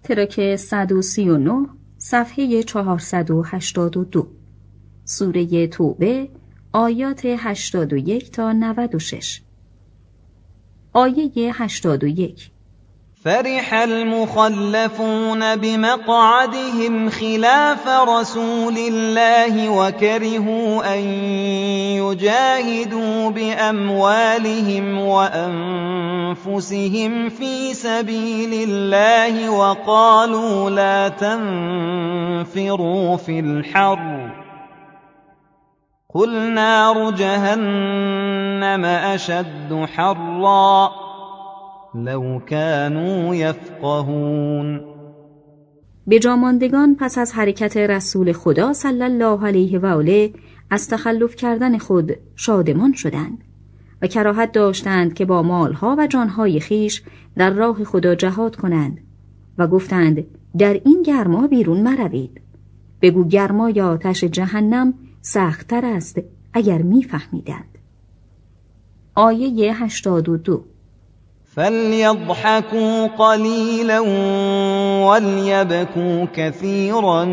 ترک 139 صفحه 482 سوره توبه آیات 81 تا 96. آیه 81: فرح المخلفون بمقعدهم خلاف رسول الله وكرهوا أن يجاهدوا بأموالهم وأنفسهم في سبيل الله وقالوا لا تنفروا في الحر قل نار جهنم أشد حرا لو كانوا يفقهون. به جاماندگان پس از حرکت رسول خدا صلی الله علیه و آله از تخلف کردن خود شادمان شدند و کراهت داشتند که با مالها و جانهای خیش در راه خدا جهاد کنند و گفتند در این گرما بیرون مروید. بگو گرمای آتش جهنم سخت‌تر است اگر می‌فهمیدند. آیه 82: فَلْيَضْحَكُوا قَلِيلًا وَلْيَبْكُوا كَثِيرًا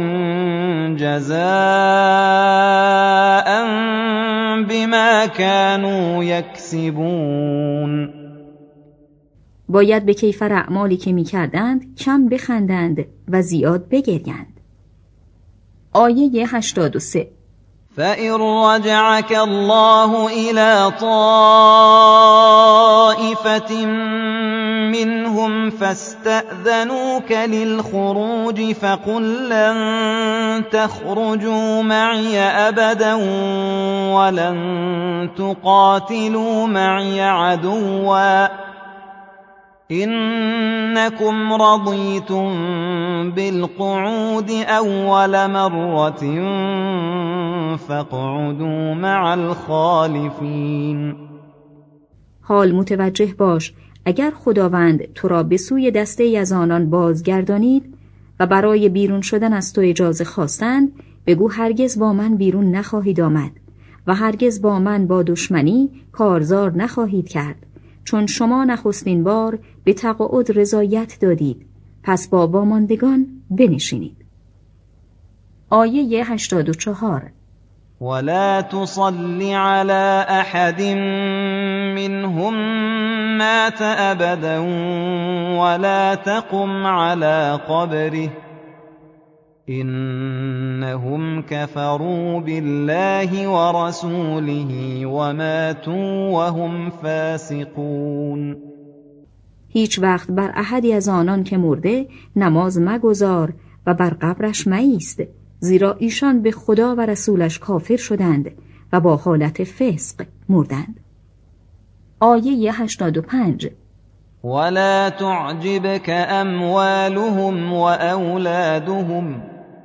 جَزَاءً بِمَا كَانُوا يَكْسِبُونَ. باید به کیفر اعمالی که می‌کردند کم بخندند و زیاد بگریند. آیه 83: فَإِن رَّجَعَكَ اللَّهُ إِلَىٰ طَائِفَةٍ مِّنْهُمْ فَاسْتَأْذَنُوكَ لِلْخُرُوجِ فَقُل لَّن تَخْرُجُوا مَعِيَ أَبَدًا وَلَن تُقَاتِلُوا مَعِيَ عَدُوًّا إِنَّكُمْ رَضِيتُم بِالْقُعُودِ أَوَّلَ مَرَّةٍ فَاقْعُدُوا مَعَ الْخَالِفِينَ. حال متوجه باش اگر خداوند تو را به سوی دسته‌ای از آنان بازگردانید و برای بیرون شدن از تو اجازه خواستند، بگو هرگز با من بیرون نخواهید آمد و هرگز با من با دشمنی کارزار نخواهید کرد، چون شما نخستین بار به تقاعد رضایت دادید، پس با واماندگان بنشینید. آیه 84: ولا تصل على أحد منهم مات أبدا ولا تقم على قبره إنهم كفروا بالله ورسوله وماتوا وهم فاسقون. هیچ وقت بر احدی از آنان که مرده نماز مگذار و بر قبرش مایست، زیرا ایشان به خدا و رسولش کافر شدند و با حالت فسق مردند. آیه 85: ولا تعجبك أموالهم وأولادهم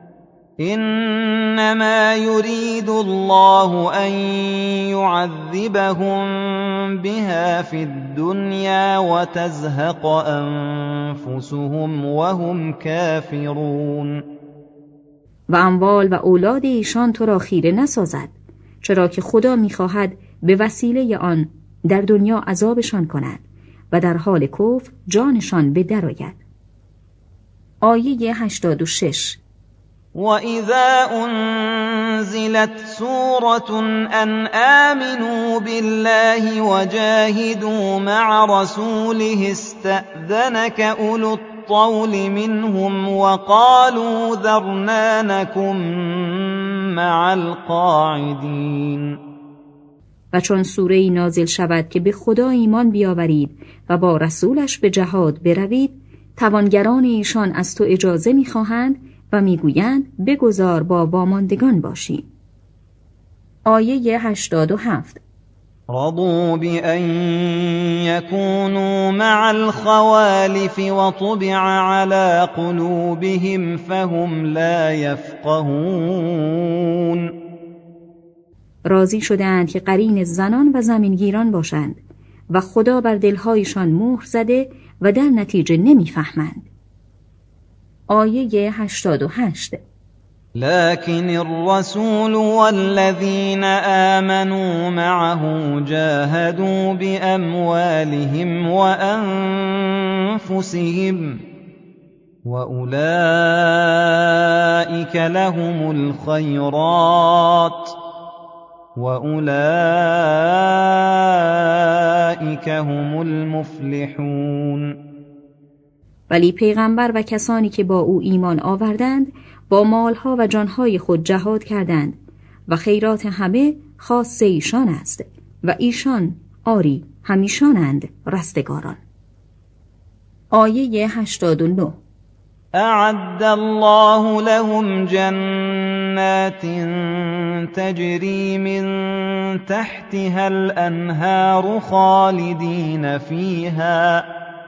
إنما يريد الله أن يعذبهم بها في الدنيا وتزهق أنفسهم وهم كافرون. و اموال و اولاد ایشان تو را خیره نسازد، چرا که خدا می‌خواهد به وسیله آن در دنیا عذابشان کند و در حال کفر جانشان به در آید. آیه 86: وَإِذَا أُنزِلَتْ سُورَةٌ أَنْ آمِنُوا بِاللَّهِ وَجَاهِدُوا مَعَ رَسُولِهِ اسْتَأْذَنَكَ أُولُو الطَّوْلِ مِنْهُمْ وَقَالُوا ذَرْنَا نَكُن مَّعَ الْقَاعِدِينَ. و چون سوره‌ای نازل شود که به خدا ایمان بیاورید و با رسولش به جهاد بروید، توانگران ایشان از تو اجازه می‌خواهند و میگویند بگذار با واماندگان باشی. آیه 87: رضوا بأن يكونوا مع الخوالف وطبع على قلوبهم فهم لا يفقهون. راضی شدند که قرین زنان و زمینگیران باشند و خدا بر دلهایشان مهر زده و در نتیجه نمیفهمند. آیه 88: لكن الرسول والذين آمنوا معه جاهدوا بأموالهم وأنفسهم وأولئك لهم الخيرات وأولئك هم المفلحون. ولی پیغمبر و کسانی که با او ایمان آوردند با مالها و جانهای خود جهاد کردند و خیرات همه خاص ایشان است و ایشان آری همیشانند رستگاران. آیه 89. اعد الله لهم جنات تجری من تحتها الانهار خالدین فیها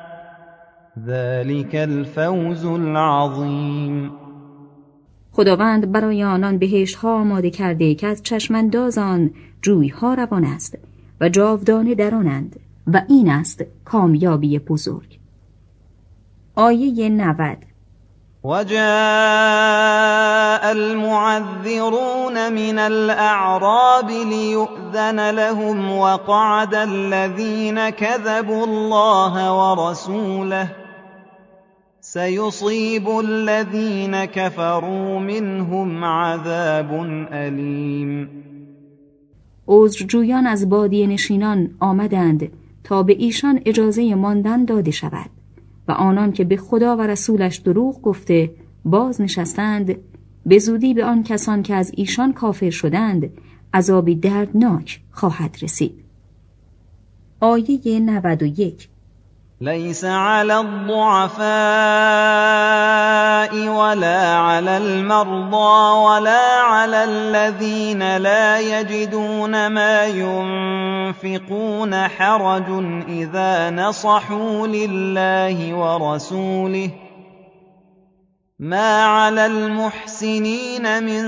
ذلك الفوز العظیم. خداوند برای آنان بهشت‌ها آماده کرده که از چشم‌انداز آن جوی‌ها روان است و جاودانه در آنند و این است کامیابی بزرگ. آیه 90. وجاء المعذرون من الأعراب ليؤذن لهم وقعد الذين كذبوا الله ورسوله سيصيب الذين كفروا منهم عذاب أليم. عذرجویان از بادیه نشینان آمدند تا به ایشان اجازه ماندن داده شود و آنان که به خدا و رسولش دروغ گفته باز نشستند به زودی به آن کسان که از ایشان کافر شدند عذابی دردناک خواهد رسید. آیه 91. ليس على الضعفاء ولا على المرضى ولا على الذين لا يجدون ما ينفقون حرج إذا نصحوا لله ورسوله ما على المحسنين من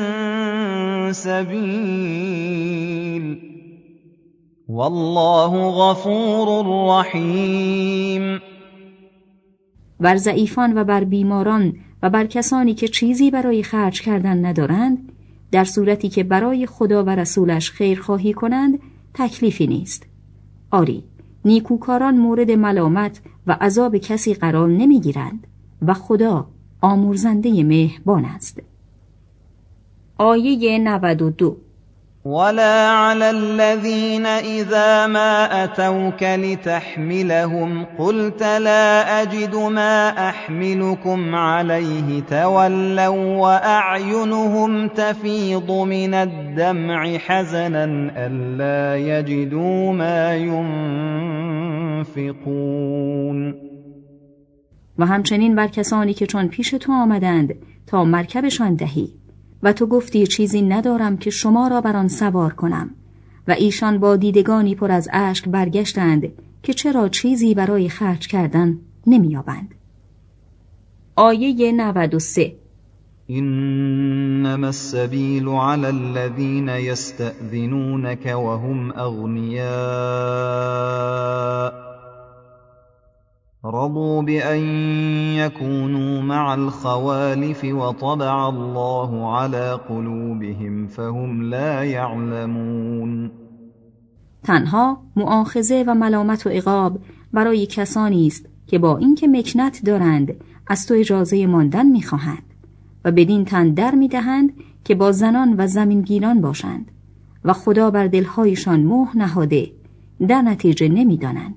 سبيل والله غفور رحیم. بر ضعیفان و بر بیماران و بر کسانی که چیزی برای خرج کردن ندارند در صورتی که برای خدا و رسولش خیرخواهی کنند تکلیفی نیست. آری نیکوکاران مورد ملامت و عذاب کسی قرار نمیگیرند و خدا آمرزنده مهربان است. آیه 92. ولا على الذين إذا ما أتوك لتحملهم قلت لا أجد ما أحملكم عليه تولوا وأعينهم تفيض من الدمع حزنا ألا يجدوا ما ينفقون. و همچنین بر کسانی که چون پیش تو آمدند تا مرکبشان دهی و تو گفتی چیزی ندارم که شما را بر آن سوار کنم و ایشان با دیدگانی پر از اشک برگشتند که چرا چیزی برای خرج کردن نمی‌یابند. آیه 93. إنما السبيل على الذين يستأذنونك وهم أغنياء رضوا بأن يكونوا مع الخوالف وطبع الله على قلوبهم فهم لا يعلمون. تنها مؤاخذه و ملامت و عقاب برای کسانی است که با اینکه مکنت دارند از تو اجازه ماندن می‌خواهند و بدین تن در می‌دهند که با زنان و زمینگیران باشند و خدا بر دل‌هایشان مهر نهاده در نتیجه نمی‌دانند.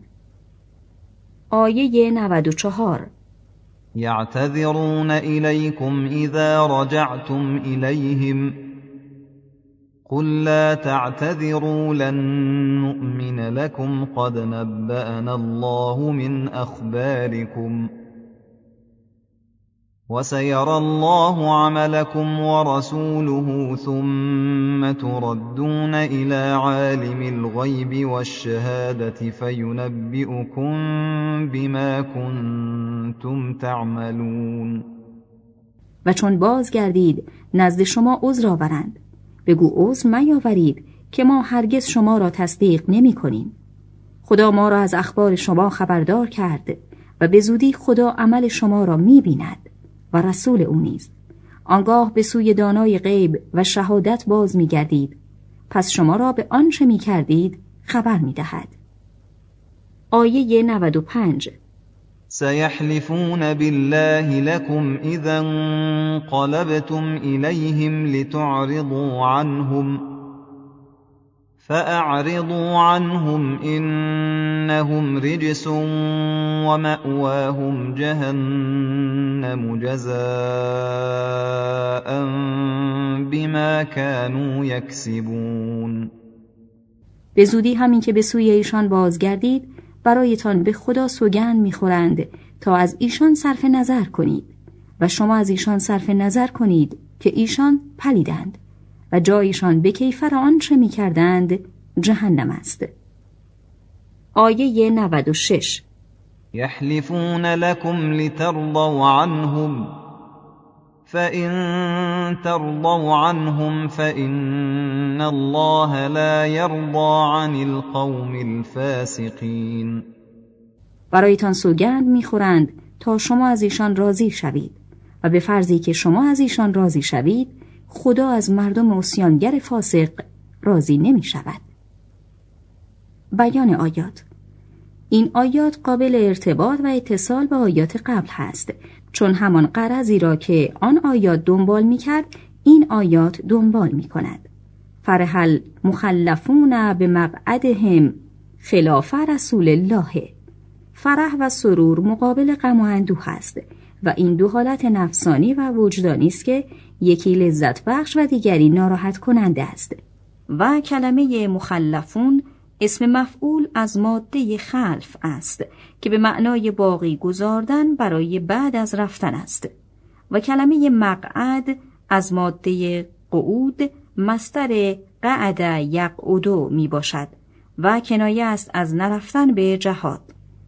آیه 94. يعتذرون إليكم إذا رجعتم إليهم قل لا تعتذروا لن نؤمن لكم قد نبأنا الله من أخباركم وسيرى الله عملكم ورسوله ثم تردون إلى عالم الغيب والشهادة فينبئكم بما كنتم تعملون. و چون بازگردید نزد شما عذر آورند بگو عذر میاورید که ما هرگز شما را تصدیق نمی کنیم. خدا ما را از اخبار شما خبردار کرد و به زودی خدا عمل شما را می بیند و رسول او نیز. آنگاه به سوی دانای غیب و شهادت باز می گردید پس شما را به آنچه می کردید خبر می دهد. آیه 95. سيحلفون بالله لكم إذا انقلبتم إليهم لتعرضوا عنهم فأعرضوا عنهم إنهم رجس ومأواهم جهنم جزاء بما كانوا يكسبون. به زودی همین که به سوی ایشان بازگردید برایتان به خدا سوگند می‌خورند تا از ایشان صرف نظر کنید و شما از ایشان صرف نظر کنید که ایشان پلیدند و جایشان به کیفر آنچه می‌کردند جهنم است. آیه 96. یحلفون لكم لترضوا عنهم فإن ترضوا عنهم فإن الله لا يرضى عن القوم الفاسقين. برایتان سوگند می‌خورند تا شما از ایشان راضی شوید و به فرضی که شما از ایشان راضی شوید خدا از مردم عصیانگر فاسق راضی نمی شود. بیان آیات. این آیات قابل ارتباط و اتصال به آیات قبل هست، چون همان غرضی را که آن آیات دنبال می کرد این آیات دنبال می کند. فرح المخلفون به مقعدهم خلاف رسول الله. فرح و سرور مقابل غم و اندوه است و این دو حالت نفسانی و وجدانی است که یکی لذت بخش و دیگری ناراحت کننده است. و کلمه مخلفون اسم مفعول از ماده خلف است که به معنای باقی گذاردن برای بعد از رفتن است و کلمه مقعد از ماده قعود مصدر قعد یقعد می باشد و کنایه است از نرفتن به جهاد.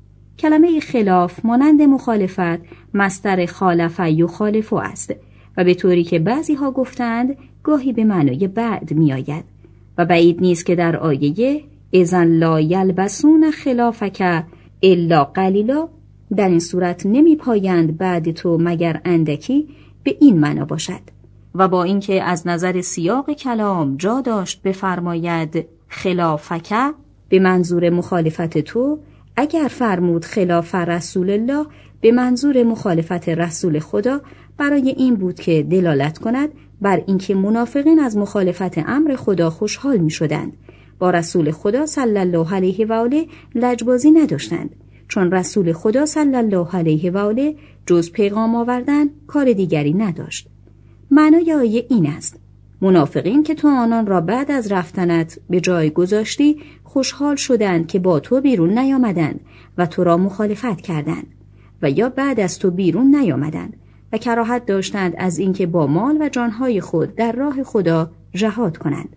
کلمه خلاف مانند مخالفت مصدر خالف یخالف است و به طوری که بعضی ها گفتند گاهی به معنای بعد می آید و بعید نیست که در آیه اذن لا یلبسون خلافک الا قلیلا در این صورت نمی پایند بعد تو مگر اندکی به این معنا باشد و با اینکه از نظر سیاق کلام جا داشت بفرماید خلافک به منظور مخالفت تو، اگر فرمود خلاف رسول الله به منظور مخالفت رسول خدا برای این بود که دلالت کند بر اینکه منافقین از مخالفت امر خدا خوشحال می شدند. با رسول خدا صلی الله علیه و آله لجبازی نداشتند، چون رسول خدا صلی الله علیه و آله جز پیغام آوردن کار دیگری نداشت. معنای آیه این است: منافقین که تو آنان را بعد از رفتنت به جای گذاشتی خوشحال شدند که با تو بیرون نیامدند و تو را مخالفت کردند و یا بعد از تو بیرون نیامدند و کراهت داشتند از اینکه با مال و جانهای خود در راه خدا جهاد کنند.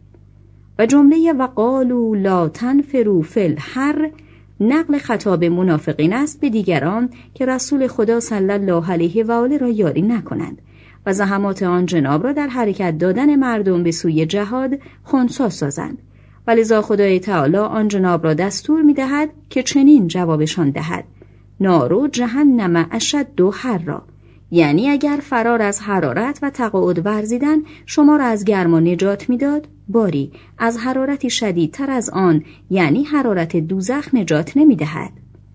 و جمله وقالوا لا تنفروا فی الحر نقل خطاب منافقین است به دیگران که رسول خدا صلی الله علیه و آله را یاری نکنند و زحمات آن جناب را در حرکت دادن مردم به سوی جهاد خنثی سازند. ولذا خدای تعالی آن جناب را دستور می دهد که چنین جوابشان دهد: نارو جهنم اشد حرا، یعنی اگر فرار از حرارت و تقاعد ورزیدن شما را از گرما نجات میداد، باری از حرارتی شدیدتر از آن یعنی حرارت دوزخ نجات نمیدهد.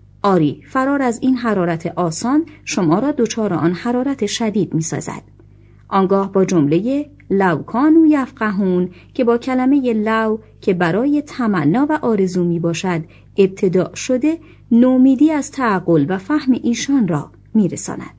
آری فرار از این حرارت آسان شما را دچار آن حرارت شدید میسازد. آنگاه با جمله لو کانوا یفقهون که با کلمه لو که برای تمنا و آرزو می باشد ابتداء شده، نومیدی از تعقل و فهم ایشان را میرساند.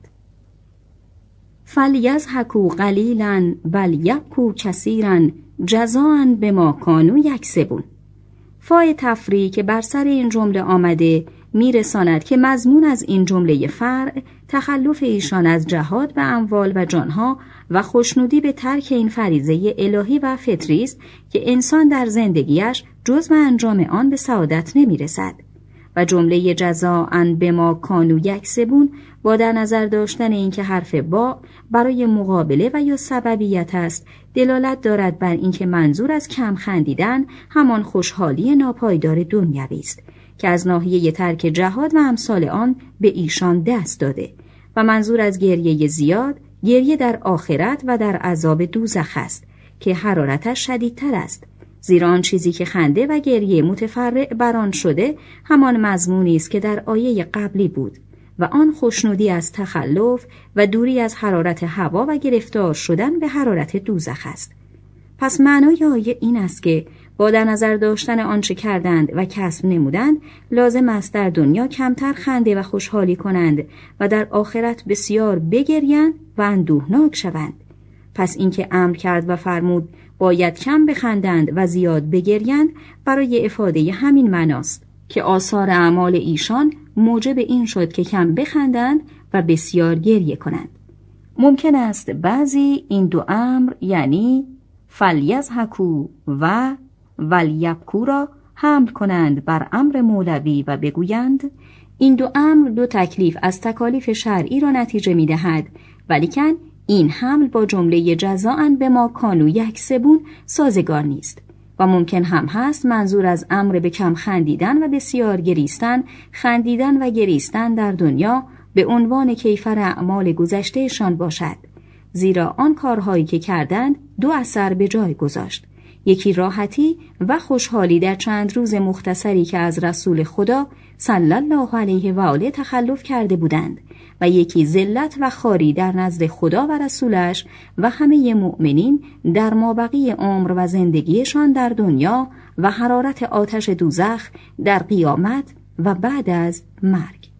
فلیضحکوا قلیلا بل یبکوا کثیرا جزاء بما کانوا یکسبون. فای تفریع که بر سر این جمله آمده میرساند که مضمون از این جمله فرع تخلف ایشان از جهاد و اموال و جانها و خوشنودی به ترک این فریضه الهی و فطری است که انسان در زندگیش جز به انجام آن به سعادت نمیرسد. و جمله جزاء بما کانوا یکسبون با در نظر داشتن اینکه حرف با برای مقابله و یا سببیت است، دلالت دارد بر اینکه منظور از کم خندیدن همان خوشحالی ناپایدار دنیوی است که از ناحیه ترک جهاد و امثال آن به ایشان دست داده و منظور از گریه زیاد گریه در آخرت و در عذاب دوزخ است که حرارتش شدیدتر است، زیرا آن چیزی که خنده و گریه متفرع بر آن شده همان مضمونی است که در آیه قبلی بود و آن خوشنودی از تخلف و دوری از حرارت هوا و گرفتار شدن به حرارت دوزخ است. پس معنای آیه این است که با در نظر داشتن آنچه کردند و کسب نمودند لازم است در دنیا کمتر خنده و خوشحالی کنند و در آخرت بسیار بگریند و اندوهناک شوند. پس اینکه امر کرد و فرمود باید کم بخندند و زیاد بگریند برای افاده همین معناست که آثار اعمال ایشان موجب این شد که کم بخندند و بسیار گریه کنند. ممکن است بعضی این دو امر یعنی فلیضحکوا و ولیبکوا را حمل کنند بر امر مولوی و بگویند این دو امر دو تکلیف از تکالیف شرعی را نتیجه می دهد، ولیکن این حمل با جمله جزاء بما کانوا یکسبون سازگار نیست و ممکن هم هست منظور از امر به کم خندیدن و بسیار گریستن، خندیدن و گریستن در دنیا به عنوان کیفر اعمال گذشتهشان باشد، زیرا آن کارهایی که کردند دو اثر به جای گذاشت. یکی راحتی و خوشحالی در چند روز مختصری که از رسول خدا صلی الله علیه و آله تخلف کرده بودند و یکی ذلت و خواری در نزد خدا و رسولش و همه مؤمنین در مابقی عمر و زندگیشان در دنیا و حرارت آتش دوزخ در قیامت و بعد از مرگ.